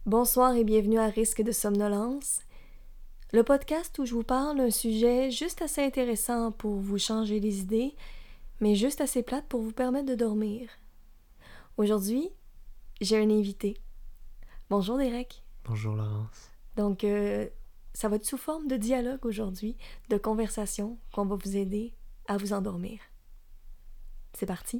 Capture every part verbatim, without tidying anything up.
Bonsoir et bienvenue à Risque de somnolence, le podcast où je vous parle d'un sujet juste assez intéressant pour vous changer les idées, mais juste assez plate pour vous permettre de dormir. Aujourd'hui, j'ai un invité. Bonjour Derek. Bonjour Laurence. Donc, euh, ça va être sous forme de dialogue aujourd'hui, de conversation qu'on va vous aider à vous endormir. C'est parti.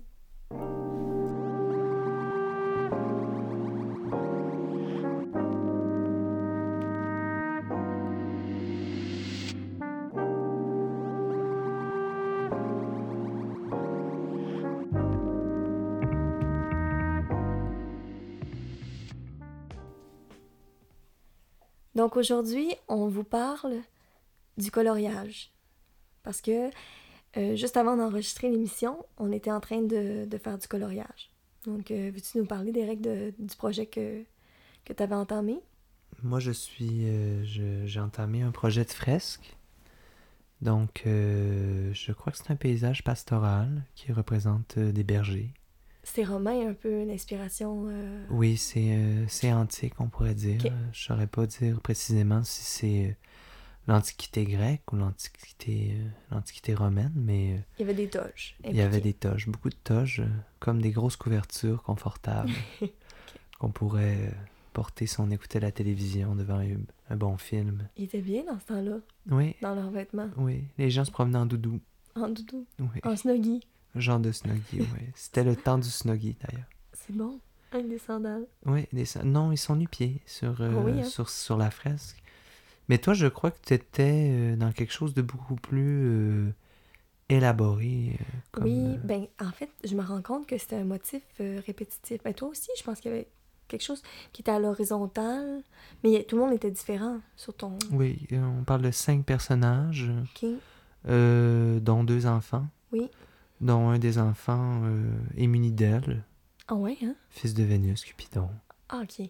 Donc aujourd'hui, on vous parle du coloriage. Parce que euh, juste avant d'enregistrer l'émission, on était en train de, de faire du coloriage. Donc, euh, veux-tu nous parler des règles de- du projet que, que tu avais entamé? Moi, je suis, euh, je- j'ai entamé un projet de fresque. Donc, euh, je crois que c'est un paysage pastoral qui représente euh, des bergers. C'est romain un peu, l'inspiration. Euh... Oui, c'est euh, c'est antique, on pourrait dire. Ok. Euh, Je saurais pas dire précisément si c'est euh, l'Antiquité grecque ou l'Antiquité euh, l'Antiquité romaine, mais euh, Il y avait des toges il y avait impliquées. des toges, beaucoup de toges, euh, comme des grosses couvertures confortables Ok. qu'on pourrait euh, porter si on écoutait la télévision devant un, un bon film. Ils étaient bien dans ce temps-là, Oui, dans leurs vêtements, oui, les gens se promenaient en doudou. en doudou, Oui, en snuggie. genre de snuggie, oui. C'était le temps du snuggie, d'ailleurs. C'est bon, avec des sandales. Oui, des... non, ils sont nu-pieds sur, Ah oui, euh, hein? sur, sur la fresque. Mais toi, je crois que tu étais euh, dans quelque chose de beaucoup plus euh, élaboré. euh, comme, Oui, euh, ben en fait, je me rends compte que c'était un motif euh, répétitif. Ben toi aussi, je pense qu'il y avait quelque chose qui était à l'horizontale, mais il y a- tout le monde était différent sur ton... Oui, euh, on parle de cinq personnages, Ok, euh, dont deux enfants, oui. dont un des enfants euh, est muni d'elle, Ah ouais, hein? fils de Vénus, Cupidon. Ah ok.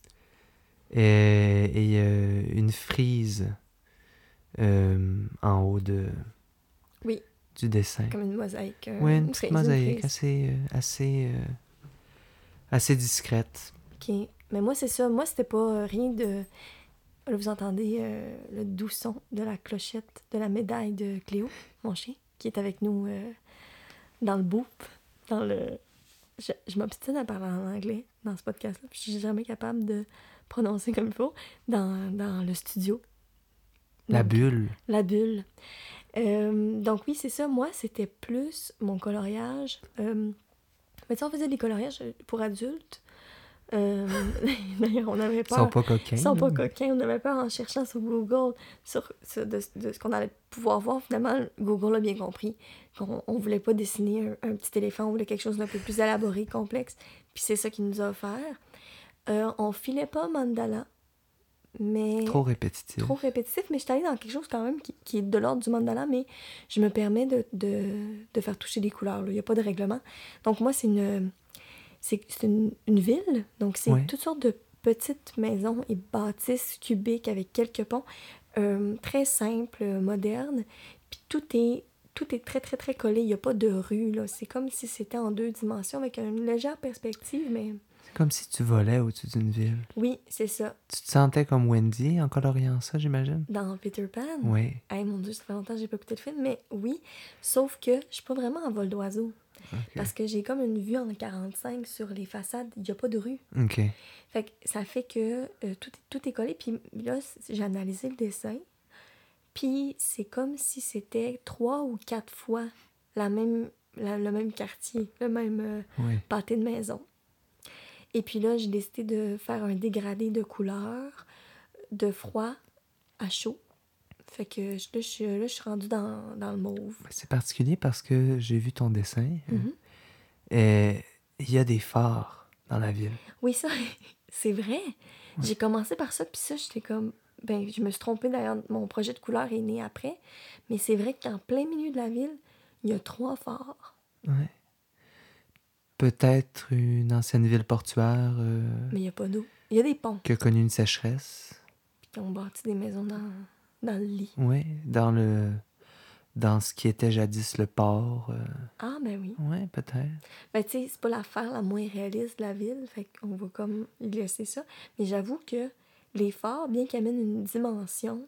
Et, et euh, une frise euh, en haut de, Oui, du dessin. comme une mosaïque, euh, Ouais, une une petite frise, une mosaïque frise. assez, euh, assez, euh, assez discrète. Ok, mais moi c'est ça, moi c'était pas euh, rien de... Là, vous entendez euh, le doux son de la clochette de la médaille de Cléo, mon chien, qui est avec nous euh, dans le boop, dans le... Je, je m'obstine à parler en anglais dans ce podcast-là, puis je suis jamais capable de prononcer comme il faut, dans, dans le studio. La Donc, bulle. la bulle. Euh, donc oui, c'est ça, moi c'était plus mon coloriage. Euh, mais tu sais, on faisait des coloriages pour adultes. Euh, D'ailleurs, on avait Ils sont peur. pas Ils coquins, sont là, pas mais... coquins. On avait peur en cherchant sur Google sur, sur de, de ce qu'on allait pouvoir voir. Finalement, Google a bien compris qu'on on voulait pas dessiner un, un petit éléphant, on voulait quelque chose d'un peu plus élaboré, complexe. Puis c'est ça qu'il nous a offert. Euh, on filait pas mandala, mais Trop répétitif. trop répétitif. Mais je suis allée dans quelque chose quand même qui, qui est de l'ordre du mandala, mais je me permets de, de, de faire toucher des couleurs. Il n'y a pas de règlement. Donc moi, c'est une... C'est c'est une, une ville, donc c'est Ouais. toutes sortes de petites maisons et bâtisses cubiques avec quelques ponts, euh, très simples, modernes. Puis tout est, tout est très, très, très collé. Il n'y a pas de rue, là. C'est comme si c'était en deux dimensions avec une légère perspective, mais C'est comme si tu volais au-dessus d'une ville. oui, c'est ça. Tu te sentais comme Wendy en coloriant ça, j'imagine? Dans Peter Pan, Oui. hey, mon Dieu, ça fait longtemps que j'ai pas écouté le film, mais oui, sauf que je suis pas vraiment en vol d'oiseau. OK. Parce que j'ai comme une vue en quarante-cinq sur les façades, il n'y a pas de rue. OK. Fait que ça fait que euh, tout, tout est collé. Puis là, j'ai analysé le dessin. Puis c'est comme si c'était trois ou quatre fois la même, la- le même quartier, le même euh, Oui. pâté de maison. Et puis là, j'ai décidé de faire un dégradé de couleurs, de froid à chaud. Fait que là, je suis, là, je suis rendue dans, dans le mauve. C'est particulier parce que j'ai vu ton dessin. Mhm. Et il y a des phares dans la ville. Oui, ça, c'est vrai. J'ai commencé par ça, puis ça, j'étais comme... Ben, je me suis trompée d'ailleurs, mon projet de couleur est né après. Mais c'est vrai qu'en plein milieu de la ville, il y a trois phares. Ouais. Peut-être une ancienne ville portuaire euh, Mais il n'y a pas d'eau. Il y a des ponts, qui a connu une sécheresse. puis qui ont bâti des maisons dans, dans le lit. Oui, dans le dans ce qui était jadis le port. Euh... Ah, ben oui. Ouais, peut-être. Ben, tu sais, c'est pas l'affaire la moins réaliste de la ville, fait qu'on va comme y laisser ça. Mais j'avoue que les forts, bien qu'ils amènent une dimension,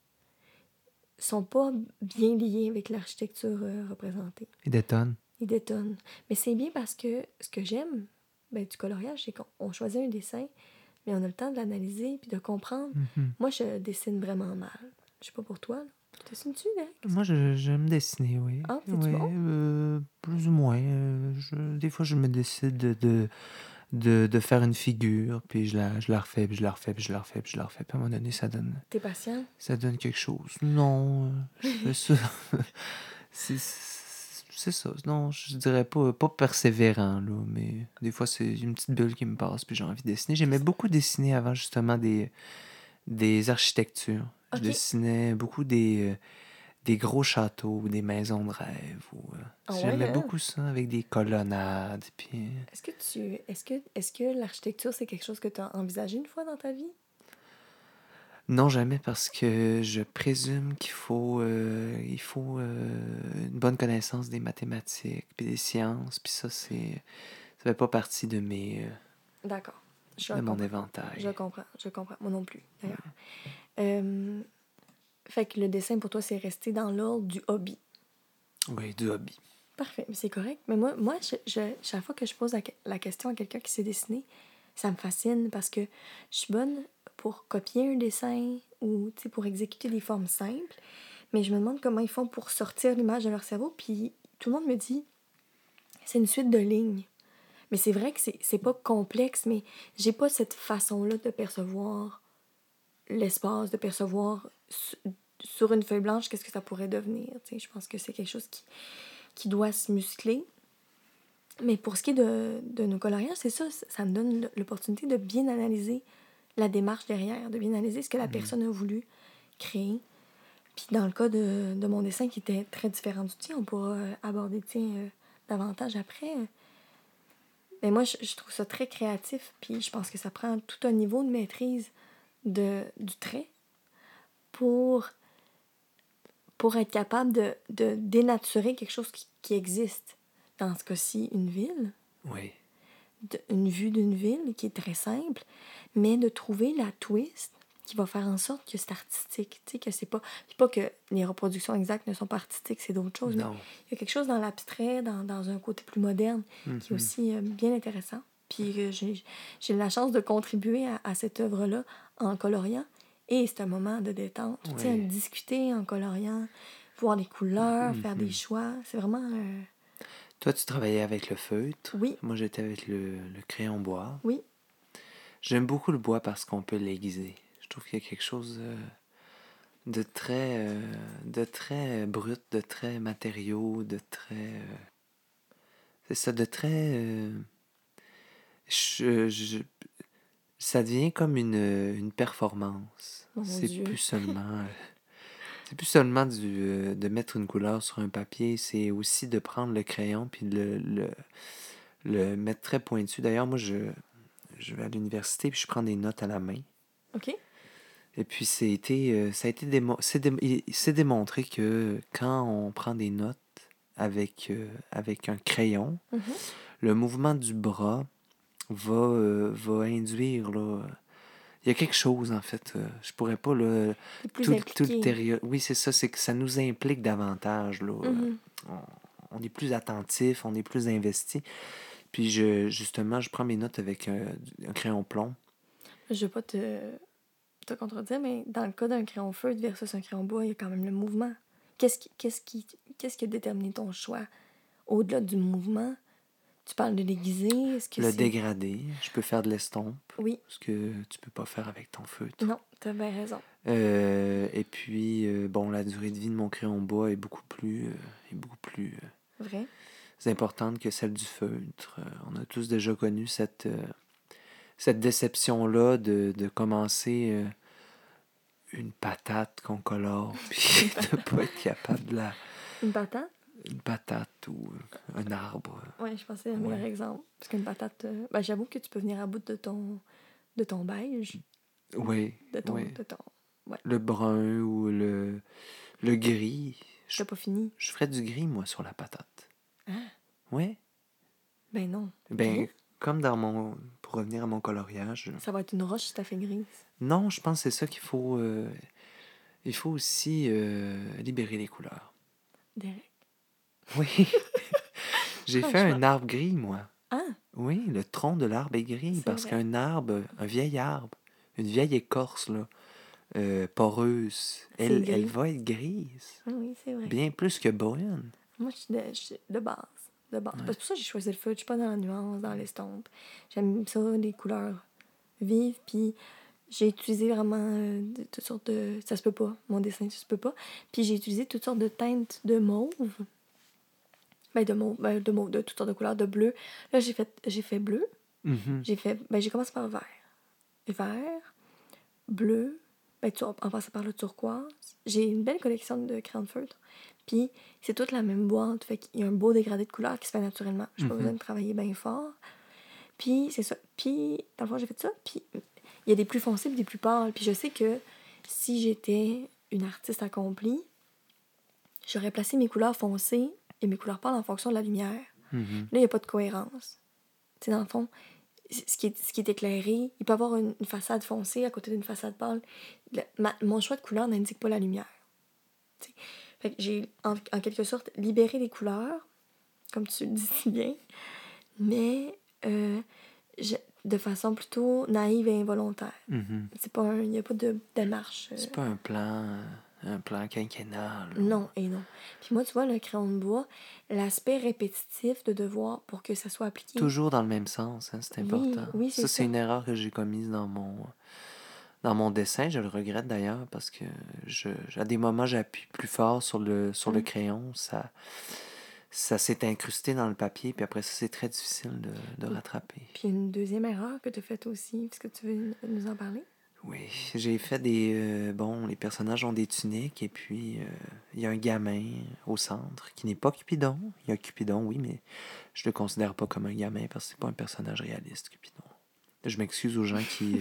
sont pas bien liés avec l'architecture euh, représentée. Ils détonnent. Ils détonnent. Mais c'est bien parce que ce que j'aime ben, du coloriage, c'est qu'on choisit un dessin, mais on a le temps de l'analyser puis de comprendre. Mm-hmm. Moi, je dessine vraiment mal. Je sais pas pour toi, là. Tu dessines-tu, Alex? Moi, je, j'aime dessiner, oui. Ah, c'est-tu oui, bon? euh, plus ou moins. Euh, je, des fois, je me décide de, de, de, de faire une figure, puis je la, je la refais, puis je la refais, puis je la refais, puis je la refais. Puis à un moment donné, ça donne, T'es patient? ça donne quelque chose. Non, euh, je fais ça. c'est, c'est ça. Non, je dirais pas, pas persévérant, là, mais des fois, c'est une petite bulle qui me passe, puis j'ai envie de dessiner. J'aimais beaucoup dessiner avant, justement, des, des architectures. Je OK. dessinais beaucoup des... euh, des gros châteaux ou des maisons de rêve. Ou, euh, Ah ouais, j'aimais hein? beaucoup ça, avec des colonnades. Puis... Est-ce que tu... Est-ce que, est-ce que l'architecture, c'est quelque chose que tu as envisagé une fois dans ta vie? Non, jamais, parce que je présume qu'il faut, euh, il faut euh, une bonne connaissance des mathématiques, puis des sciences, puis ça, c'est, ça fait pas partie de mes, euh, D'accord. Je de mon comprends. éventail. Je comprends. Je comprends. Moi non plus, d'ailleurs. Euh, fait que le dessin, pour toi, c'est resté dans l'ordre du hobby. Oui, du hobby. Parfait, mais c'est correct. Mais moi, moi je, je- chaque fois que je pose la, la question à quelqu'un qui sait dessiner, ça me fascine parce que je suis bonne pour copier un dessin ou tu sais, pour exécuter des formes simples, mais je me demande comment ils font pour sortir l'image de leur cerveau. Puis tout le monde me dit, c'est une suite de lignes. Mais c'est vrai que c'est, c'est pas complexe, mais j'ai pas cette façon-là de percevoir l'espace, de percevoir su- sur une feuille blanche qu'est-ce que ça pourrait devenir. Tu sais, je pense que c'est quelque chose qui, qui doit se muscler. Mais pour ce qui est de, de nos coloriages, c'est ça, ça me donne l'opportunité de bien analyser la démarche derrière, de bien analyser ce que la Mhm. personne a voulu créer. Puis dans le cas de, de mon dessin qui était très différent du tien, on pourra euh, aborder le tien euh, davantage après. Mais moi, je, je trouve ça très créatif, puis je pense que ça prend tout un niveau de maîtrise de, du trait pour, pour être capable de, de dénaturer quelque chose qui, qui existe. Dans ce cas-ci, une ville. Oui. De, une vue d'une ville qui est très simple, mais de trouver la twist qui va faire en sorte que c'est artistique. Tu sais, que c'est pas... Je dis pas que les reproductions exactes ne sont pas artistiques, c'est d'autres choses, Non. mais il y a quelque chose dans l'abstrait, dans, dans un côté plus moderne, Mm-hmm. qui est aussi euh, bien intéressant. Puis euh, j'ai, j'ai la chance de contribuer à, à cette œuvre-là en coloriant. Et c'est un moment de détente. Oui. Tu sais, discuter en coloriant, voir les couleurs, Mm-hmm. faire des choix. C'est vraiment... Euh... Toi, tu travaillais avec le feutre. Oui. Moi, j'étais avec le, le crayon bois. Oui. J'aime beaucoup le bois parce qu'on peut l'aiguiser. Je trouve qu'il y a quelque chose euh, de très, euh, de très brut, de très matériaux, de très... Euh, c'est ça, de très... Euh, je, je, ça devient comme une, une performance. Mon c'est Dieu. plus seulement... Euh, c'est plus seulement du, euh, de mettre une couleur sur un papier, c'est aussi de prendre le crayon puis de le, le, le mettre très pointu. D'ailleurs, moi, je, je vais à l'université puis je prends des notes à la main. OK. Et puis, été, euh, ça a été démo- c'est, dé- c'est démontré que quand on prend des notes avec, euh, avec un crayon, Mm-hmm. le mouvement du bras va, euh, va induire... Là, il y a quelque chose, en fait. Euh, je pourrais pas... Là, Plus tout, tout impliqué. ultérieur. Oui, c'est ça. C'est que ça nous implique davantage. Là. Mm-hmm. On, on est plus attentif, on est plus investi. Puis, je, justement, je prends mes notes avec un, un crayon plomb. Je vais pas te, te contredire, mais dans le cas d'un crayon feutre versus un crayon bois, il y a quand même le mouvement. Qu'est-ce qui, qu'est-ce qui, qu'est-ce qui a déterminé ton choix? Au-delà du mouvement, tu parles de l'aiguiser, est-ce que Le c'est... dégradé, je peux faire de l'estompe. Oui. Ce que tu peux pas faire avec ton feutre. Non, t'as bien raison. Euh, et puis, euh, bon, la durée de vie de mon crayon bois est beaucoup plus... Euh, est beaucoup plus... Euh, Vrai? importante que celle du feutre. Euh, on a tous déjà connu cette, euh, cette déception-là de, de commencer euh, une patate qu'on colore, puis de pas être capable de la... Une patate? Une patate ou euh, un arbre. Oui, je pensais à un meilleur Ouais. exemple. Parce qu'une patate... euh, ben, j'avoue que tu peux venir à bout de ton, de ton beige. Oui, De ton... oui. De ton... Ouais. Le brun ou le, le gris. Je, T'as pas fini? je ferais du gris, moi, sur la patate. Hein? Oui. Ben non. Ben, Gris? comme dans mon... Pour revenir à mon coloriage... Ça va être une roche si t'as fait grise. Non, je pense que c'est ça qu'il faut... euh, Il faut aussi euh, libérer les couleurs. Derek. Oui. J'ai fait Franchement. un arbre gris, moi. Ah! Oui, le tronc de l'arbre est gris C'est parce vrai. qu'un arbre, un vieil arbre, une vieille écorce, là, euh, poreuse, C'est elle, gris. elle va être grise. Ah oui, c'est vrai. Bien plus que brune. Moi, je suis de, je suis de base. De base. Ouais. C'est pour ça que j'ai choisi le feu. Je suis pas dans la nuance, dans l'estompe. J'aime ça, les couleurs vives. Puis j'ai utilisé vraiment euh, de, toutes sortes de... Ça se peut pas. Mon dessin, ça se peut pas. Puis j'ai utilisé toutes sortes de teintes de mauve. Ben, de mauve, ben, de mauve, de toutes sortes de couleurs, de bleu. Là, j'ai fait, j'ai fait bleu. Mhm. J'ai fait... Ben, j'ai commencé par vert. Vert, bleu, ben, tu, en passant par le turquoise. J'ai une belle collection de crayons de feutre. Puis c'est toute la même boîte. Fait qu'il y a un beau dégradé de couleurs qui se fait naturellement. J'ai pas Mhm. besoin de travailler bien fort. Puis c'est ça. Puis, dans le fond, j'ai fait ça. Puis il y a des plus foncés et des plus pâles. Puis je sais que si j'étais une artiste accomplie, j'aurais placé mes couleurs foncées et mes couleurs pâles en fonction de la lumière. Mhm. Là, il n'y a pas de cohérence. Tu sais, dans le fond, ce qui est, ce qui est éclairé, il peut y avoir une, une façade foncée à côté d'une façade pâle. Le- ma- mon choix de couleur n'indique pas la lumière. Tu sais. Fait que j'ai, en, en quelque sorte, libéré les couleurs, comme tu le dis si bien, mais euh, je- de façon plutôt naïve et involontaire. Mhm. C'est pas un- il n'y a pas de démarche. euh, C'est pas un plan, un plan quinquennal. là. Non et non. Puis moi, tu vois, le crayon de bois, l'aspect répétitif de devoir pour que ça soit appliqué. Toujours dans le même sens, hein, c'est important. Oui, oui, c'est ça, ça. c'est une erreur que j'ai commise dans mon, dans mon dessin. Je le regrette d'ailleurs parce que je, à des moments, j'appuie plus fort sur le, sur le Mm. crayon. Ça, ça s'est incrusté dans le papier, puis après ça, c'est très difficile de, de Mm. rattraper. Puis une deuxième erreur que tu as faite aussi, est-ce que tu veux nous en parler? Oui, j'ai fait des... euh, bon, les personnages ont des tuniques, et puis euh, il y a un gamin au centre qui n'est pas Cupidon. Il y a Cupidon, oui, mais je le considère pas comme un gamin parce que c'est pas un personnage réaliste, Cupidon. Je m'excuse aux gens qui,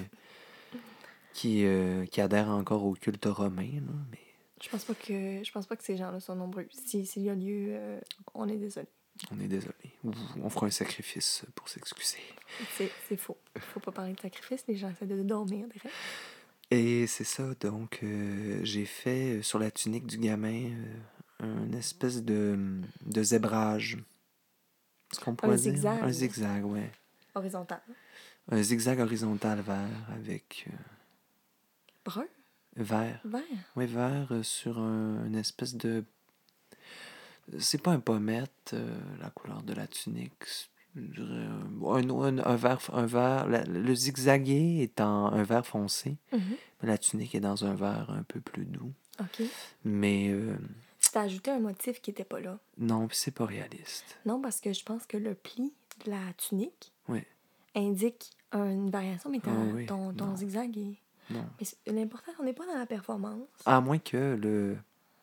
qui, euh, qui adhèrent encore au culte romain, là, mais Je pense pas que je pense pas que ces gens-là sont nombreux. Si s'il y a lieu, euh, on est désolé. on est désolé. Ou on fera un sacrifice pour s'excuser. C'est, c'est faux. Faut pas parler de sacrifice, les gens essaient de dormir direct. Et c'est ça, donc euh, j'ai fait euh, sur la tunique du gamin euh, une espèce de, de zébrage. Ce qu'on pourrait dire? zigzag. Un zigzag, ouais. Horizontal. Un zigzag horizontal vert avec euh, Brun? vert. Vert? Oui, vert euh, sur un, une espèce de... C'est pas un pommette, euh, la couleur de la tunique. Je dirais, euh, un, un, un vert... Un vert la- le zigzagué est en un vert foncé, Mhm. mais la tunique est dans un vert un peu plus doux. OK. Mais euh, Tu t'as ajouté un motif qui était pas là. non, c'est pas réaliste. Non, parce que je pense que le pli de la tunique Oui, indique une variation, mais ta- Ah oui, ton, ton non. zigzag est... non. Mais c'est- l'important, on n'est pas dans la performance. À moins que le,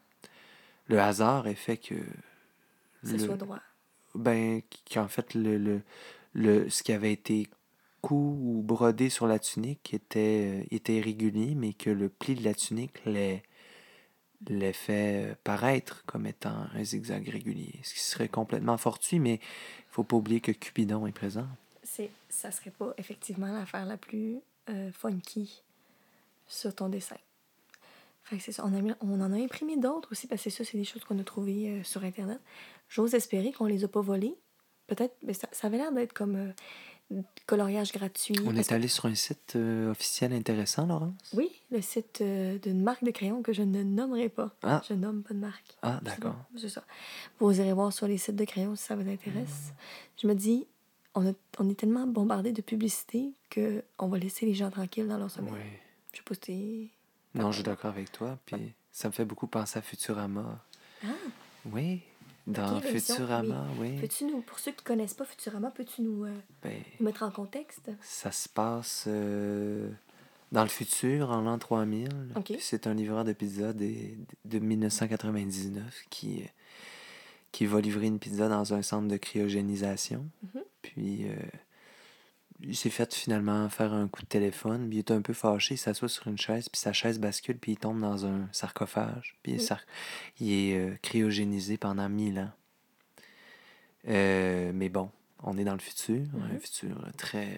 le hasard ait fait que... Ce le, soit droit. Ben, qu'en fait, le, le, le, ce qui avait été cou ou brodé sur la tunique était, euh, était irrégulier, mais que le pli de la tunique l'ait, l'ait fait paraître comme étant un zigzag régulier. Ce qui serait complètement fortuit, mais il faut pas oublier que Cupidon est présent. C'est, ça serait pas effectivement l'affaire la plus euh, funky sur ton dessin. Fait que c'est ça. On, a mis- on en a imprimé d'autres aussi, parce que ça, c'est des choses qu'on a trouvées euh, sur Internet. J'ose espérer qu'on les a pas volées. Peut-être, mais ça, ça avait l'air d'être comme euh, coloriage gratuit. On parce est que- allé sur un site euh, officiel intéressant, Laurence? Oui, le site euh, d'une marque de crayon que je ne nommerai pas. Ah. Je nomme pas de marque. Ah, Je sais d'accord. pas, c'est ça. Vous irez voir sur les sites de crayons si ça vous intéresse. Je me dis, on, a- on est tellement bombardé de publicité qu'on va laisser les gens tranquilles dans leur sommeil. Oui. Je sais pas si t'es... Non, je suis d'accord avec toi. Puis ça me fait beaucoup penser à Futurama. Ah, Oui, dans Ok, l'émission, Futurama, oui. peux-tu nous, pour ceux qui connaissent pas Futurama, peux-tu nous, euh, Ben, nous mettre en contexte? ça se passe euh, dans le futur, en l'an trois mille. Ok. Puis c'est un livreur de pizza des- de dix-neuf cent quatre-vingt-dix-neuf qui, qui va livrer une pizza dans un centre de cryogénisation. Mhm. Puis, euh, il s'est fait finalement faire un coup de téléphone, puis il est un peu fâché, il s'assoit sur une chaise, puis sa chaise bascule, puis il tombe dans un sarcophage, puis il est, Oui. sar- il est euh, cryogénisé pendant mille ans. Euh, mais bon, on est dans le futur, un Mhm. futur très,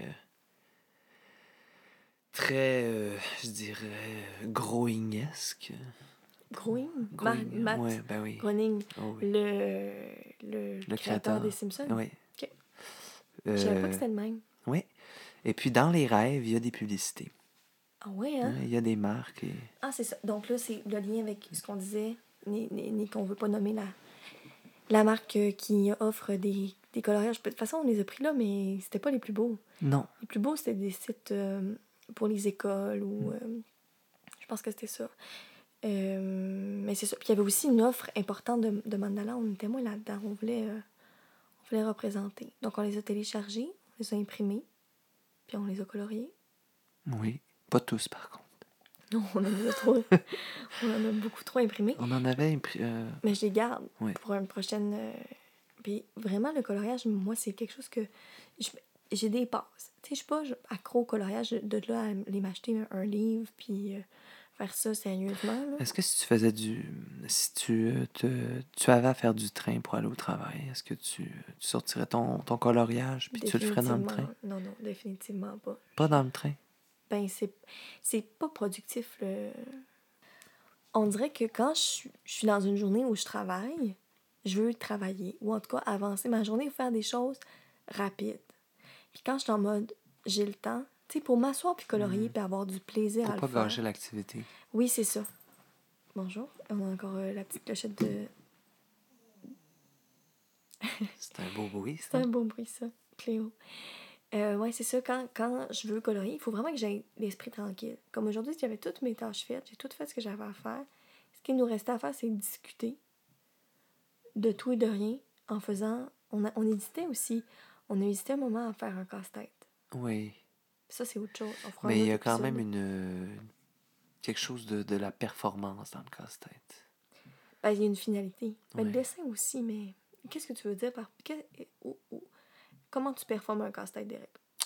très, euh, je dirais, growing-esque. Groening, Ma- Growing, ouais, Matt ben oui. Groening, Oh oui. le, le Le créateur des créateur, Simpsons. oui. Ok. Je savais pas que Euh, c'était le même. oui. Et puis dans les rêves, il y a des publicités. Ah ouais, hein? Ouais, il y a des marques. Et... Ah, c'est ça. Donc là, c'est le lien avec ce qu'on disait, ni, ni, ni qu'on veut pas nommer la, la marque euh, qui offre des, des coloriages. De toute façon, on les a pris là, mais c'était pas les plus beaux. Non. Les plus beaux, c'était des sites euh, pour les écoles ou... euh, je pense que c'était ça. Euh, mais c'est ça. Puis il y avait aussi une offre importante de, de mandala. On était moins là-dedans. On voulait, euh, on voulait représenter. Donc on les a téléchargés, on les a imprimés, puis on les a coloriés. Oui. Pas tous, par contre. Non, on en a trop. On en a beaucoup trop imprimés. On en avait imprimé. Euh... Mais je les garde Oui. pour une prochaine. euh, Puis vraiment, le coloriage, moi, c'est quelque chose que. je- J'ai des passes. Tu sais, je suis pas je- accro au coloriage de là à les m'acheter un, un livre puis euh, faire ça sérieusement. Là. Est-ce que si tu faisais du... Si tu, euh, te... tu avais à faire du train pour aller au travail, est-ce que tu, tu sortirais ton, ton coloriage puis tu le ferais dans le Définitivement. train? Non, non, définitivement pas. Pas Je- dans le train? Ben, c'est, c'est pas productif. Le... On dirait que quand je, suis- je suis dans une journée où je travaille, je veux travailler ou en tout cas avancer ma journée ou faire des choses rapides. Puis quand je suis en mode j'ai le temps, tu sais, pour m'asseoir puis colorier puis avoir du plaisir Pour à le pas faire. gâcher l'activité. Oui, c'est ça. Bonjour. On a encore euh, la petite clochette de. C'est un beau bruit, C'est ça. un beau bruit, ça, Cléo. Euh, ouais, c'est ça. Quand, quand je veux colorier, il faut vraiment que j'aie l'esprit tranquille. Comme aujourd'hui, j'avais toutes mes tâches faites, j'ai tout fait ce que j'avais à faire. Ce qui nous restait à faire, c'est discuter de tout et de rien en faisant. On, a, on hésitait aussi. On a hésité un moment à faire un casse-tête. Oui. Ça, c'est autre chose. On fera un Mais il y autre a quand épisode. même une... euh, quelque chose de, de la performance dans le casse-tête. Ben, il y a une finalité. Ben, le Ouais. dessin aussi, mais qu'est-ce que tu veux dire par. que- où- où- Comment tu performes un casse-tête, Derek?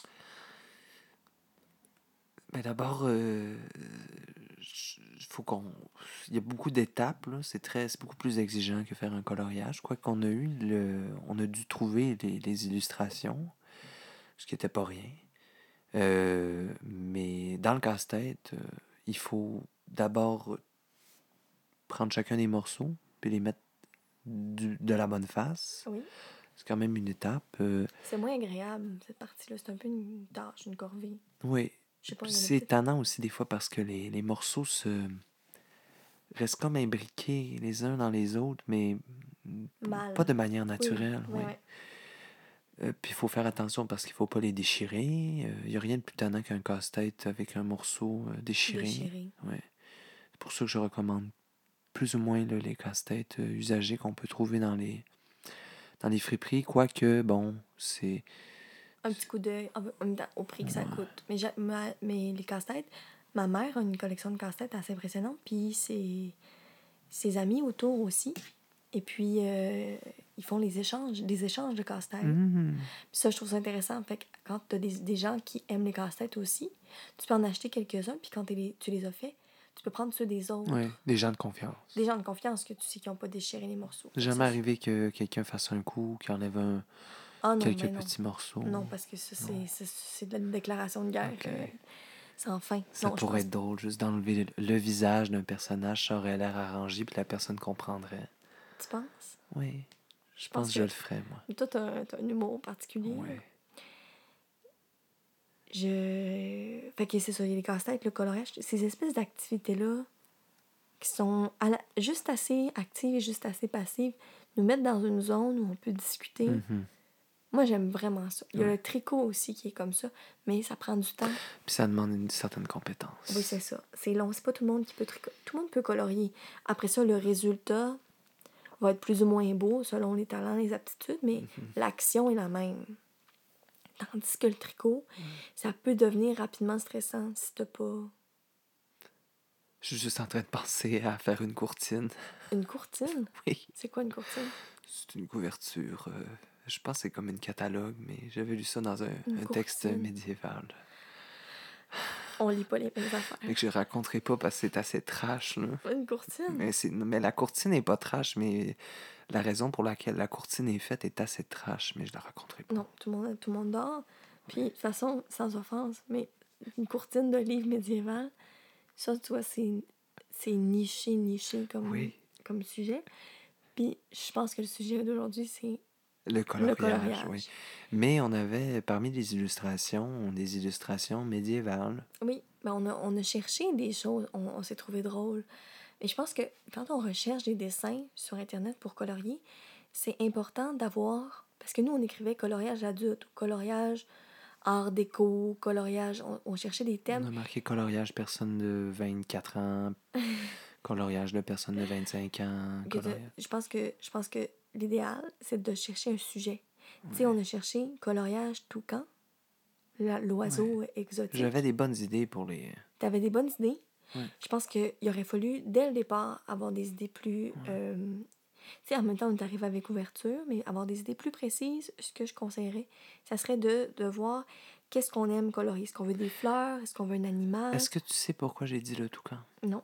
Ben d'abord, euh, il faut qu'on... Il y a beaucoup d'étapes, là. C'est très... c'est beaucoup plus exigeant que faire un coloriage. Quoi qu'on a eu, le... on a dû trouver les, les illustrations, ce qui n'était pas rien. Euh, mais dans le casse-tête, euh, il faut d'abord prendre chacun des morceaux, puis les mettre du- de la bonne face. Oui. C'est quand même une étape. euh, C'est moins agréable, cette partie-là. C'est un peu une tâche, une corvée. oui. Je sais pas, Puis il y en a c'est peut-être. étonnant aussi des fois parce que les, les morceaux se restent comme imbriqués les uns dans les autres, mais Mal. pas de manière Oui, naturelle. oui, Oui. oui. Euh, puis il faut faire attention parce qu'il faut pas les déchirer. Il n'y a rien de plus tannant qu'un casse-tête avec un morceau euh, déchiré. Déchiré. Ouais. C'est pour ça que je recommande plus ou moins là, les casse-têtes euh, usagés qu'on peut trouver dans les, dans les friperies. Quoique, bon, c'est... Un petit coup d'œil, en en même temps, au prix que ça coûte. Mais, j'a- ma- mais les casse-têtes, ma mère a une collection de casse-têtes assez impressionnante, puis ses, ses amis autour aussi. Et puis, euh, ils font les échanges, des échanges de casse-têtes. Mhm. Puis ça, je trouve ça intéressant. Fait que quand tu as des, des gens qui aiment les casse-têtes aussi, tu peux en acheter quelques-uns, puis quand t'es les- tu les as faits, tu peux prendre ceux des autres. Ouais, des gens de confiance. Des gens de confiance que tu sais qui n'ont pas déchiré les morceaux. Fait que Jamais ça, arrivé que quelqu'un fasse un coup, qu'il enlève un, Ah non, quelques ben non. petits morceaux. Non, parce que ça, c'est, c'est, c'est de la déclaration de guerre. Ok. euh, Sans fin. Ça Non, je pourrait pense être drôle, juste d'enlever le, le visage d'un personnage, ça aurait l'air arrangé, puis la personne comprendrait. Tu penses? Oui, je Je pense pense que que je le ferais, moi. toi, t'as, un- t'as un humour particulier. là. Ouais. Je... Fait que c'est ça, il y a les casse-têtes, le coloriage, ces espèces d'activités-là qui sont à la- juste assez actives et juste assez passives, nous mettre dans une zone où on peut discuter. Mhm. Moi, j'aime vraiment ça. Il y a Ouais. le tricot aussi qui est comme ça, mais ça prend du temps. Puis ça demande une certaine compétence. Oui, c'est ça. C'est long. C'est pas tout le monde qui peut tricoter. Tout le monde peut colorier. Après ça, le résultat va être plus ou moins beau selon les talents, les aptitudes, mais l'action est la même. Tandis que le tricot, ça peut devenir rapidement stressant si t'as pas Je suis juste en train de penser à faire une courtine. une courtine. Oui. C'est quoi une courtine? C'est une couverture euh, Je pense que c'est comme une catalogue, mais j'avais lu ça dans un, Une un texte courtine. médiéval. On lit pas les mêmes affaires. Fait que je raconterai pas parce que c'est assez trash, là. Une courtine? Mais, c'est... mais la courtine n'est pas trash, mais la raison pour laquelle la courtine est faite est assez trash, mais je la raconterai pas. Non, tout le monde, tout le monde dort. Puis, de toute façon, sans offense, mais une courtine de livre médiéval, ça, tu vois, c'est, c'est niché, niché comme, Oui. comme sujet. Puis, je pense que le sujet d'aujourd'hui, c'est Le coloriage, le coloriage. oui. Mais on avait, parmi les illustrations, des illustrations médiévales. Oui, ben on, a, on a cherché des choses, on, on s'est trouvé drôle. Et je pense que quand on recherche des dessins sur Internet pour colorier, c'est important d'avoir... Parce que nous, on écrivait coloriage adulte, ou coloriage art déco, coloriage... On, on cherchait des On thèmes. a marqué coloriage personne de vingt-quatre ans, coloriage de personne de vingt-cinq ans. Que de- Coloriage. je pense que, je pense que l'idéal, c'est de chercher un sujet. Tu sais, on a cherché coloriage toucan, la- l'oiseau exotique. J'avais des bonnes idées pour les... T'avais des bonnes idées. Ouais. Je pense qu'il aurait fallu, dès le départ, avoir des idées plus... euh, tu sais, en même temps, on est arrivé avec ouverture, mais avoir des idées plus précises, ce que je conseillerais, ça serait de, de voir qu'est-ce qu'on aime colorier. Est-ce qu'on veut des fleurs? Est-ce qu'on veut un animal? Est-ce que tu sais pourquoi j'ai dit le toucan? Non.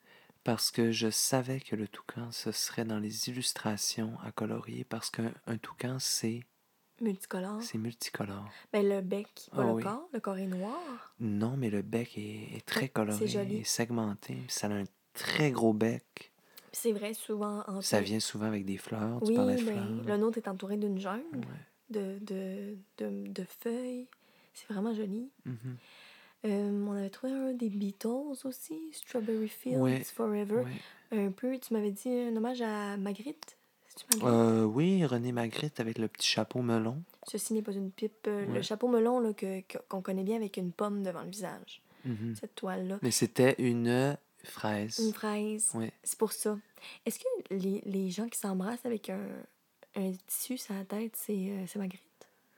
Parce que je savais que le toucan, ce serait dans les illustrations à colorier, parce qu'un un toucan, c'est, Multicolore. c'est multicolore. Ben, le bec, pas Ah le oui. corps. Le corps est noir. Non, mais le bec est, est très Ouais, coloré, c'est joli. et segmenté, puis ça a un très gros bec. Puis c'est vrai, souvent... En Ça vient souvent avec des fleurs, tu Oui, parlais de ben, fleurs. le nôtre est entouré d'une jungle, Ouais. de, de, de, de feuilles. C'est vraiment joli. Mhm. Euh, on avait trouvé un des Beatles aussi, Strawberry Fields Ouais, Forever. ouais. Un peu, tu m'avais dit un hommage à Magritte. C'est-tu Magritte? Euh, oui, René Magritte avec le petit chapeau melon. Ceci n'est pas une pipe. Euh, Ouais. Le chapeau melon là, que, que- qu'on connaît bien avec une pomme devant le visage. Mhm. Cette toile-là. Mais c'était une fraise. Une fraise. Ouais. C'est pour ça. Est-ce que les, les gens qui s'embrassent avec un, un tissu sur la tête, c'est, euh, c'est Magritte?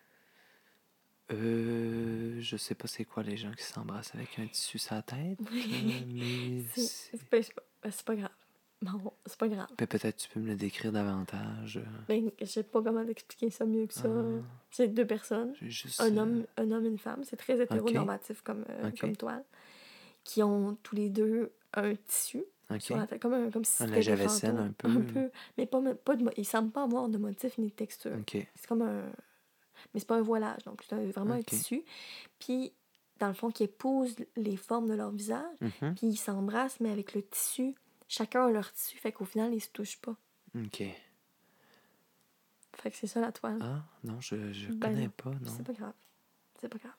Euh, je sais pas c'est quoi les gens qui s'embrassent avec un tissu sur la tête, Oui. euh, mais C'est, c'est- c'est pas, c'est pas- c'est pas grave. Bon, c'est pas grave. mais peut-être tu peux me le décrire davantage. euh, Ben, je sais pas comment t'expliquer ça mieux que ça. Ah. C'est deux personnes. J'ai juste. Un euh, homme, un homme et une femme. C'est très hétéronormatif comme, euh, Ok. comme toile. Qui ont tous les deux un tissu ok. sur la tête. Comme, un, comme si Un c'était des lave-vaisselle, fantômes. un peu. Un peu. Mais pas, pas de, mo- ils semblent pas avoir de motif ni de texture. Ok. C'est comme un... Mais c'est pas un voilage, donc c'est un- vraiment un Ok. tissu. Puis, dans le fond, qui épousent les formes de leur visage. Mhm. Puis ils s'embrassent, mais avec le tissu. Chacun a leur tissu, fait qu'au final, ils se touchent pas. Ok. Fait que c'est ça la toile. Ah, non, je, je Ben connais non, pas, non. C'est pas grave. C'est pas grave.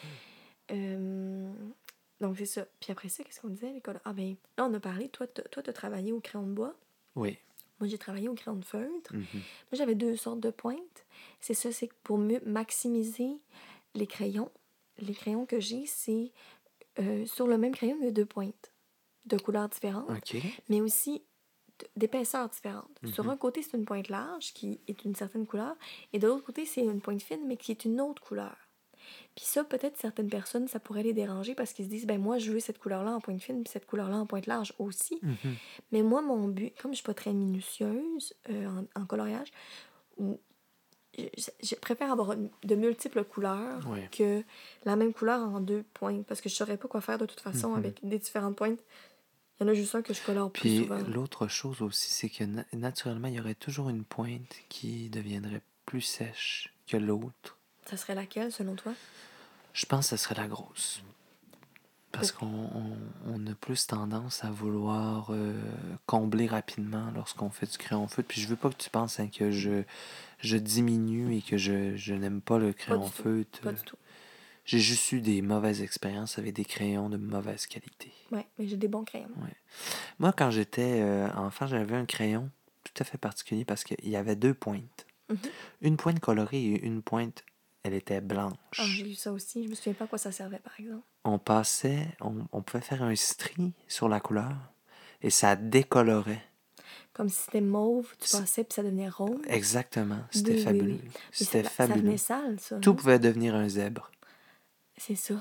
Euh, donc, c'est ça. Puis après ça, qu'est-ce qu'on disait, l'école? Ah, ben, là, on a parlé. Toi, t'as, toi, t'as travaillé au crayon de bois. Oui. Moi, j'ai travaillé au crayon de feutre. Mhm. Moi, j'avais deux sortes de pointes. C'est ça, c'est que pour mieux maximiser les crayons, les crayons que j'ai, c'est euh, sur le même crayon, il y a deux pointes de couleurs différentes, Ok. mais aussi d- d'épaisseurs différentes. Mhm. Sur un côté, c'est une pointe large qui est une certaine couleur, et de l'autre côté, c'est une pointe fine, mais qui est une autre couleur. Puis ça, peut-être certaines personnes, ça pourrait les déranger parce qu'ils se disent, ben moi, je veux cette couleur-là en pointe fine, puis cette couleur-là en pointe large aussi. Mhm. Mais moi, mon but, comme je suis pas très minutieuse euh, en, en coloriage, ou je, je préfère avoir une- de multiples couleurs Ouais. que la même couleur en deux pointes, parce que je saurais pas quoi faire de toute façon Mhm. avec des différentes pointes. Il y en a juste un que je colore plus Puis souvent. l'autre chose aussi, c'est que na- naturellement, il y aurait toujours une pointe qui deviendrait plus sèche que l'autre. Ça serait laquelle, selon toi? Je pense que ce serait la grosse. Parce qu'on on, on a plus tendance à vouloir euh, combler rapidement lorsqu'on fait du crayon feutre. Puis je veux pas que tu penses hein, que je, je diminue et que je, je n'aime pas le crayon du tout. feutre. Pas du tout. J'ai juste eu des mauvaises expériences avec des crayons de mauvaise qualité. Ouais, mais j'ai des bons crayons. Moi, quand j'étais euh, enfant, j'avais un crayon tout à fait particulier parce qu'il y avait deux pointes. Mhm. Une pointe colorée et une pointe, elle était blanche. Ah, j'ai lu ça aussi. Je me souviens pas à quoi ça servait, par exemple. On passait, on, on pouvait faire un stri sur la couleur et ça décolorait. Comme si c'était mauve, tu C'est- passais puis ça devenait rose. Exactement. C'était Oui, oui, fabuleux. oui. Mais C'était ça, ça fabuleux. venait sale, ça. Tout non? pouvait devenir un zèbre C'est ça.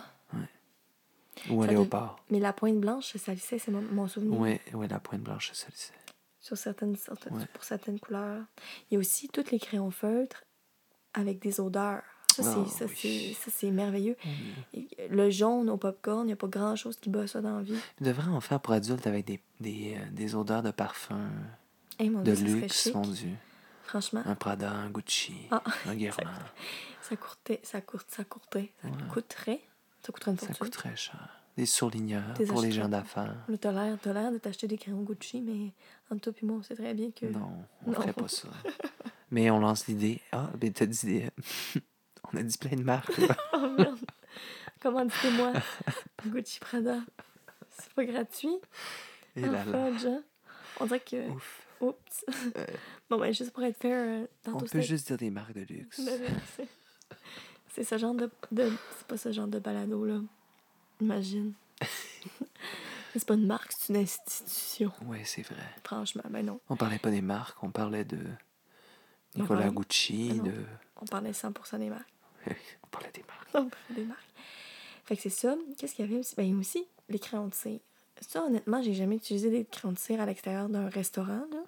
ou un Ça dev- léopard. Mais la pointe blanche, ça salissait, c'est mon, mon souvenir. Oui, ouais, la pointe blanche, ça le Sur certaines sortes, Ouais. pour certaines couleurs. Il y a aussi tous les crayons feutres avec des odeurs. Ça, Oh, c'est, ça, oui. c'est, ça, c'est merveilleux. Mm. Et le jaune au popcorn, il n'y a pas grand-chose qui bat ça dans la vie. Il devrait en faire pour adultes avec des, des, euh, des odeurs de parfum, Hey, mon de Dieu, ça serait luxe, chic. mon Dieu. Franchement. Un Prada, un Gucci, Ah, un ça, Guerlain. ça coûterait, ça coûte, ça coûterait, ça Ouais. coûterait, ça coûterait une Ça fortune. coûterait cher. Des surligneurs T'es pour les achèterais gens pas. d'affaires. Là, t'as l'air, t'as l'air de t'acheter des crayons Gucci, mais entre toi et moi, on sait très bien que... Non, on Non. ferait pas ça. Mais on lance l'idée. Ah, ben t'as dit... on a dit plein de marques, là. Oh merde! Comment dites-moi? Gucci Prada. C'est pas gratuit? Et Ah, là là. fudge, hein? On dirait que... Ouf. Oups! Euh, Bon, ben, juste pour être fair, euh, on tantôt, peut c'était... juste dire des marques de luxe. C'est... c'est ce genre de... de... C'est pas ce genre de balado, là. Imagine. C'est pas une marque, c'est une institution. Oui, c'est vrai. Franchement, ben non. On parlait pas des marques, on parlait de On Nicolas parlait- Gucci, Ben non. de... On parlait cent pour cent des marques. on parlait des marques. On parlait des marques. Fait que c'est ça. Qu'est-ce qu'il y avait aussi? Ben aussi, les crayons de cire. Ça, honnêtement, j'ai jamais utilisé des crayons de cire à l'extérieur d'un restaurant, là.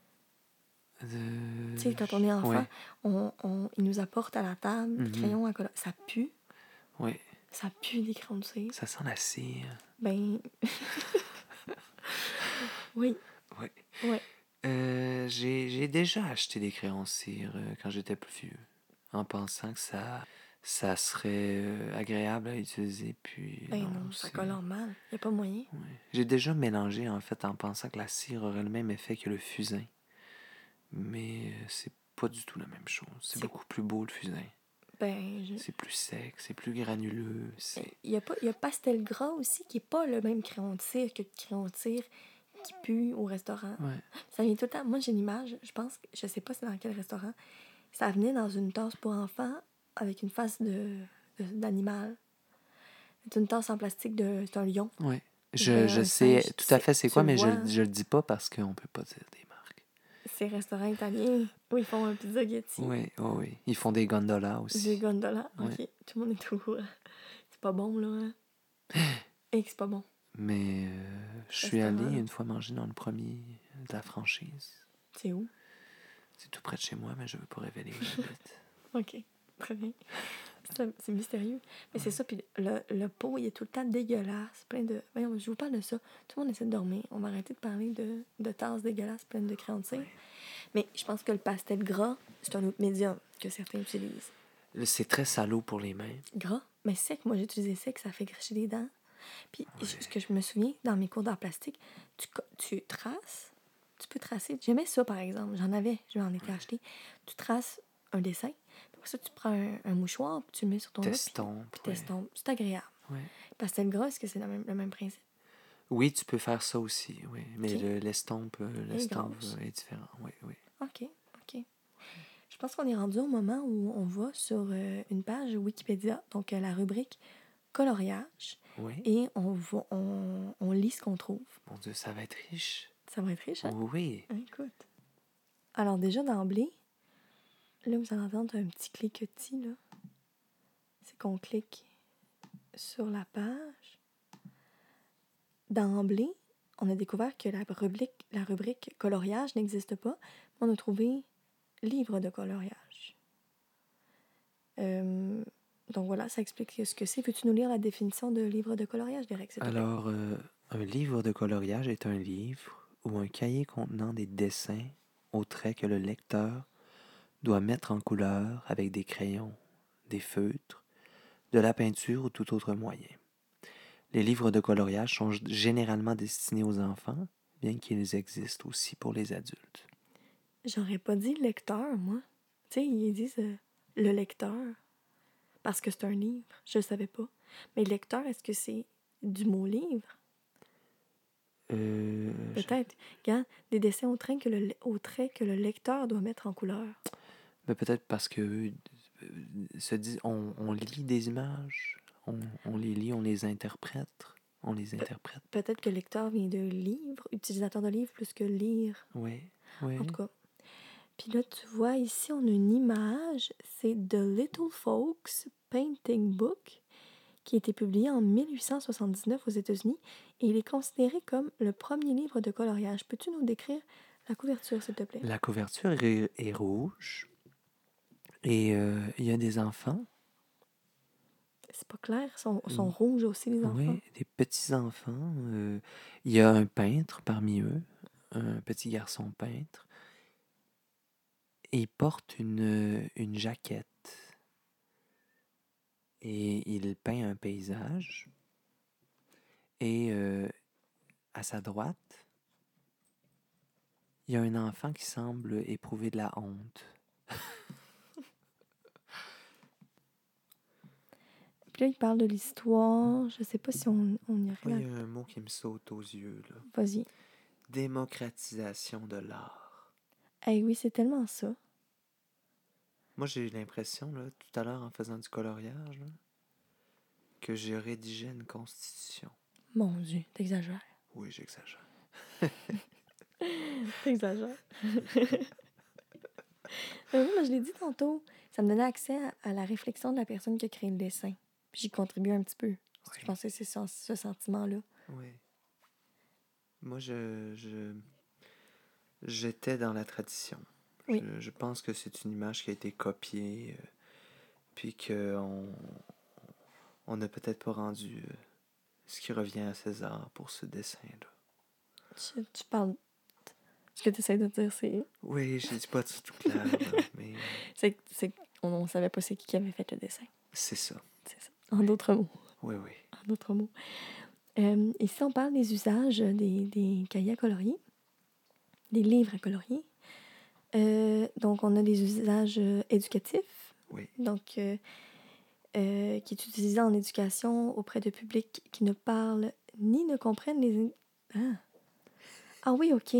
De... Tu sais, quand on est enfant, Ouais. on, on, ils nous apportent à la table des Mhm. crayons à couleur. Ça pue. Oui, Ça pue des crayons de cire. ça sent la cire. Ben... oui. Oui. Ouais. Euh, j'ai, j'ai déjà acheté des crayons cire euh, quand j'étais plus vieux, en pensant que ça, ça serait euh, agréable à utiliser, puis Ben non, non, ça c'est- colore mal. Y a pas moyen. ouais. J'ai déjà mélangé, en fait, en pensant que la cire aurait le même effet que le fusain, mais euh, c'est pas du tout la même chose. C'est, C'est- beaucoup plus beau, le fusain. Ben, je... C'est plus sec, c'est plus granuleux, c'est... Il y a pas, il y a Pastel Gras aussi, qui est pas le même crayon de cire que le crayon de cire qui pue au restaurant. Ouais. Ça vient tout le temps. Moi, j'ai une image, je pense, que- je sais pas c'est dans quel restaurant. Ça venait dans une tasse pour enfants avec une face de, de- d'animal. C'est une tasse en plastique de. C'est un lion. Ouais. Je Je, voyais je un sais singe. tout Tu à sais- fait c'est tu quoi, le mais je, vois. je le dis pas parce qu'on peut pas dire des marques. Ces restaurants italiens où ils font un pizzaghetti. Oui, oui, oui. Ils font des gondolas aussi. Des gondolas. Ouais. Ok, tout le monde est au courant. C'est pas bon, là. Hein? Et que c'est pas bon. Mais euh, je suis Restaurant, allé là. une fois manger dans le premier de la franchise. C'est où? C'est tout près de chez moi, mais je veux pas révéler où j'habite. Ok, très bien. C'est, c'est mystérieux. Mais c'est ça, puis le, le pot, il est tout le temps dégueulasse, plein de... Voyons, je vous parle de ça. Tout le monde essaie de dormir. On va arrêter de parler de, de tasses dégueulasses pleines de crayons de cire. Ouais. Mais je pense que le pastel gras, c'est un autre médium que certains utilisent. C'est très salaud pour les mains. Gras, mais sec. Moi, j'ai utilisé sec, ça fait grincher les dents. Puis, Ouais. ce que je me souviens, dans mes cours d'art plastique, tu, co- tu traces, tu peux tracer. J'aimais ça, par exemple. J'en avais, je m'en étais acheté. Tu traces un dessin, puis après ça, tu prends un, un mouchoir, puis tu le mets sur ton doigt, puis T'estompes. puis ouais. t'estompes. C'est agréable. Ouais. Pastel gras, est-ce que c'est le même, le même principe? Oui, tu peux faire ça aussi, oui. Mais Ok. le, l'estompe, euh, l'estompe grosse. euh, est différent. Oui, oui. OK, OK. Je pense qu'on est rendu au moment où on va sur euh, une page Wikipédia, donc euh, la rubrique coloriage, Oui. et on, va, on, on lit ce qu'on trouve. Mon Dieu, ça va être riche. Ça va être riche, hein? Oui. Écoute. Alors déjà d'emblée, là vous allez entendre un petit cliquetis, là. C'est qu'on clique sur la page. D'emblée, on a découvert que la rubrique, la rubrique coloriage n'existe pas, mais on a trouvé livre de coloriage. Euh, donc voilà, ça explique ce que c'est. Veux-tu nous lire la définition de livre de coloriage, Derek, s'il te plaît? Alors, euh, un livre de coloriage est un livre ou un cahier contenant des dessins aux traits que le lecteur doit mettre en couleur avec des crayons, des feutres, de la peinture ou tout autre moyen. Les livres de coloriage sont généralement destinés aux enfants, bien qu'ils existent aussi pour les adultes. J'aurais pas dit lecteur, moi. Tu sais, ils disent euh, le lecteur, parce que c'est un livre. Je le savais pas. Mais lecteur, est-ce que c'est du mot livre? Euh, je- Peut-être. Regarde, des dessins au trait que le, au trait que le lecteur doit mettre en couleur. ben, peut-être parce que euh, se dit, on, on lit des images, on, on les lit, on les interprète, on les interprète. Peut-être que lecteur vient de livre, utilisateur de livre plus que lire. Oui, oui. En tout cas. Puis là, tu vois, ici, on a une image. C'est The Little Folks Painting Book, qui a été publié en dix-huit cent soixante-dix-neuf aux États-Unis. Et il est considéré comme le premier livre de coloriage. Peux-tu nous décrire la couverture, s'il te plaît? La couverture est, est rouge. Et euh, il y a des enfants. C'est pas clair. Ils sont, sont Mm. rouges aussi, les enfants. Oui, des petits-enfants. Euh, il y a un peintre parmi eux, un petit garçon peintre. Et il porte une, une jaquette. Et il peint un paysage. Et euh, à sa droite, il y a un enfant qui semble éprouver de la honte. Puis là, il parle de l'histoire. Je sais pas si on, on irait Moi, là. il y a un mot qui me saute aux yeux, là. Vas-y. Démocratisation de l'art. Eh oui, c'est tellement ça. Moi, j'ai eu l'impression, là, tout à l'heure, en faisant du coloriage, là, que j'ai rédigé une constitution. Mon Dieu, t'exagères. Oui, j'exagère. T'exagères. Mais oui, moi, je l'ai dit tantôt. Ça me donnait accès à, à la réflexion de la personne qui a créé le dessin. Puis j'y contribué un petit peu. Parce que je Oui. pensais que c'est ce, ce sentiment-là. Oui. Moi, je, je j'étais dans la tradition. Oui. Je, je pense que c'est une image qui a été copiée, euh, puis qu'on on n'a peut-être pas rendu euh, ce qui revient à César pour ce dessin-là. Tu, tu parles... Ce que tu essaies de dire, c'est... Oui, je dis pas tout clair, là, mais C'est c'est on ne savait pas c'est qui qui avait fait le dessin. c'est ça. C'est ça. En d'autres mots. Oui, oui. En d'autres mots. Euh, ici, on parle des usages des, des cahiers à colorier, des livres à colorier. Euh, donc, on a des usages euh, éducatifs. Oui. Donc, euh, euh, qui est utilisé en éducation auprès de publics qui ne parlent ni ne comprennent les... Ah, ah oui, OK.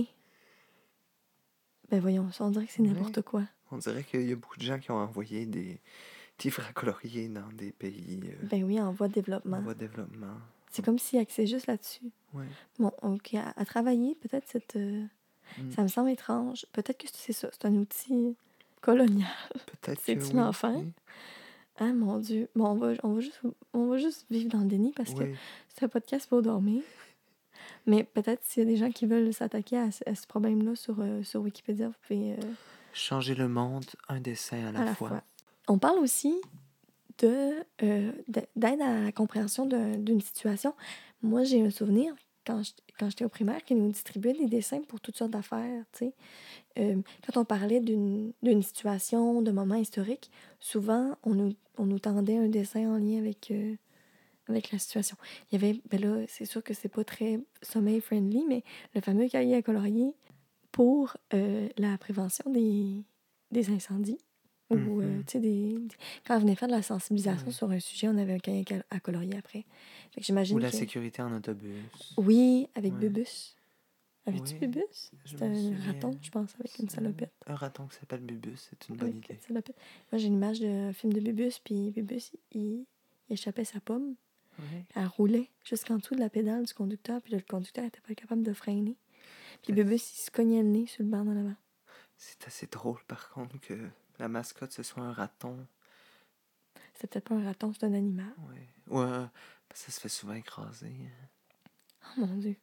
Ben voyons, ça, on dirait que c'est Ouais. n'importe quoi. On dirait qu'il y a beaucoup de gens qui ont envoyé des livres à colorier dans des pays euh, Ben oui, en voie de en développement. voie de développement. C'est comme s'ils axaient juste là-dessus. Oui. Bon, OK, à, à travailler, peut-être cette... euh, Mm. Ça me semble étrange. Peut-être que c'est ça, c'est un outil colonial. Peut-être que C'est-tu oui. l'enfant? Oui. Ah, mon Dieu. Bon, on va, on va, juste, on va juste vivre dans le déni parce que Oui. c'est un podcast pour dormir. Mais peut-être s'il y a des gens qui veulent s'attaquer à, ce- à ce problème-là sur, euh, sur Wikipédia, vous pouvez... euh, Changer le monde, un dessin à la, à la fois. fois. On parle aussi de, euh, de- d'aide à la compréhension d'un- d'une situation. Moi, j'ai un souvenir, quand je- quand j'étais au primaire, qu'ils nous distribuaient des dessins pour toutes sortes d'affaires, tu sais. Euh, quand on parlait d'une, d'une situation, de moments historiques, souvent, on nous, on nous tendait un dessin en lien avec, euh, avec la situation. Il y avait, ben là, c'est sûr que c'est pas très sommeil-friendly, mais le fameux cahier à colorier pour euh, la prévention des, des incendies. Ou, Mhm. euh, tu sais, des, des- quand on venait faire de la sensibilisation Ouais. sur un sujet, on avait un cahier à colorier après. Fait que j'imagine Ou la que... sécurité en autobus. Oui, avec Ouais. Bubus. Avais-tu Oui, Bubus? je C'était me un souviens. raton, je pense, avec une C'est salopette. Un raton qui s'appelle Bubus, c'est une bonne Avec une idée. salopette. Moi, j'ai une image d'un film de Bubus, puis Bubus, il, il échappait sa pomme. Oui. Elle roulait jusqu'en dessous de la pédale du conducteur, puis le conducteur n'était pas capable de freiner. Puis Bubus, il se cognait le nez sur le banc d'en avant. C'est assez drôle, par contre, que la mascotte, ce soit un raton. C'était peut-être pas un raton, c'est un animal. Oui. Ouais, ça se fait souvent écraser. Oh mon Dieu.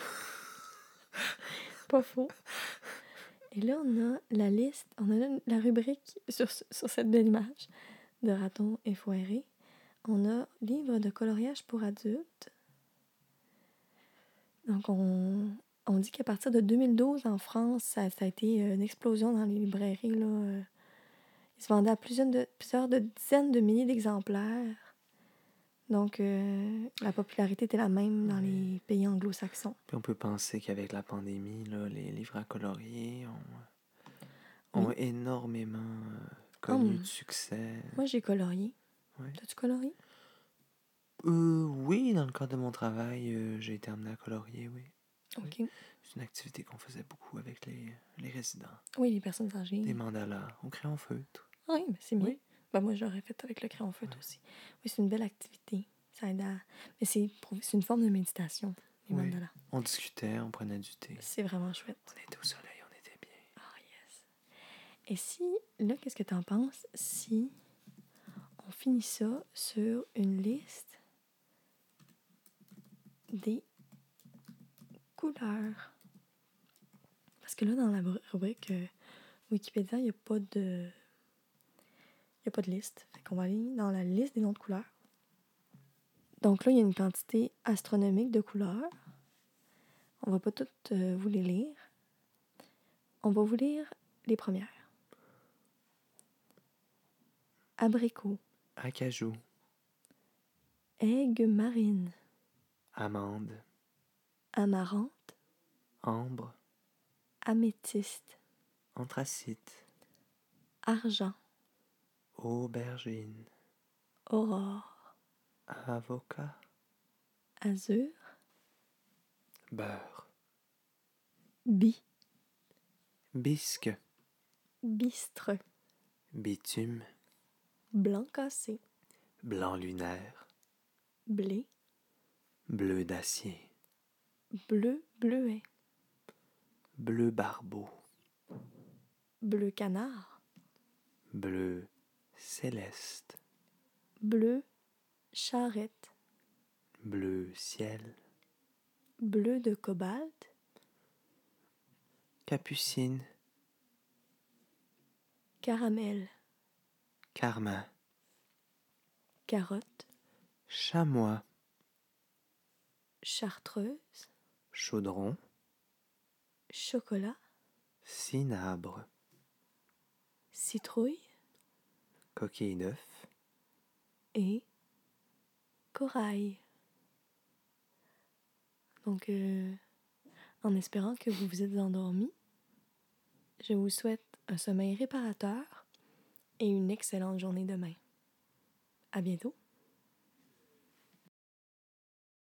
Pas faux. Et là, on a la liste, on a la rubrique sur, sur cette belle image de raton effoiré. On a livre de coloriage pour adultes. Donc, on, on dit qu'à partir de deux mille douze, en France, ça, ça a été une explosion dans les librairies. Là. Ils se vendaient à plusieurs, de, plusieurs de dizaines de milliers d'exemplaires. Donc, euh, la popularité était la même dans les pays anglo-saxons. Puis on peut penser qu'avec la pandémie, là, les livres à colorier ont, ont Oui. énormément euh, connu Oh, de succès. moi, j'ai colorié. Ouais. T'as-tu colorié? Euh, oui, dans le cadre de mon travail, euh, j'ai été amené à colorier, oui. OK. Oui. C'est une activité qu'on faisait beaucoup avec les, les résidents. Oui, les personnes âgées. Des mandalas au crayon feutre. Oui, mais c'est bien. Oui. Ben, moi, j'aurais fait avec le crayon feutre Ouais. aussi. Oui, c'est une belle activité. Ça aide à... Mais c'est, pour- c'est une forme de méditation, les Oui. mandalas. On discutait, on prenait du thé. C'est vraiment chouette. On était au soleil, on était bien. Ah, yes. Et si, là, qu'est-ce que t'en penses si on finit ça sur une liste des couleurs? Parce que là, dans la rubrique euh, Wikipédia, il n'y a pas de... n'y a pas de liste. Fait qu'on va aller dans la liste des noms de couleurs. Donc là, il y a une quantité astronomique de couleurs. On va pas toutes euh, vous les lire. On va vous lire les premières. Abricot, Acajou, aigue marine, amande, amarante, ambre, améthyste, anthracite, argent, aubergine, aurore, avocat, azur, beurre, bi, bisque, bistre, bitume, blanc cassé, blanc lunaire, blé, bleu d'acier, bleu bleuet, bleu barbeau, bleu canard, bleu céleste, bleu charrette, bleu ciel, bleu de cobalt, capucine, caramel, carmin, carotte, chamois, chartreuse, chaudron, chocolat, cinabre, citrouille coquille d'œuf, et corail. Donc, euh, en espérant que vous vous êtes endormis, je vous souhaite un sommeil réparateur et une excellente journée demain. À bientôt!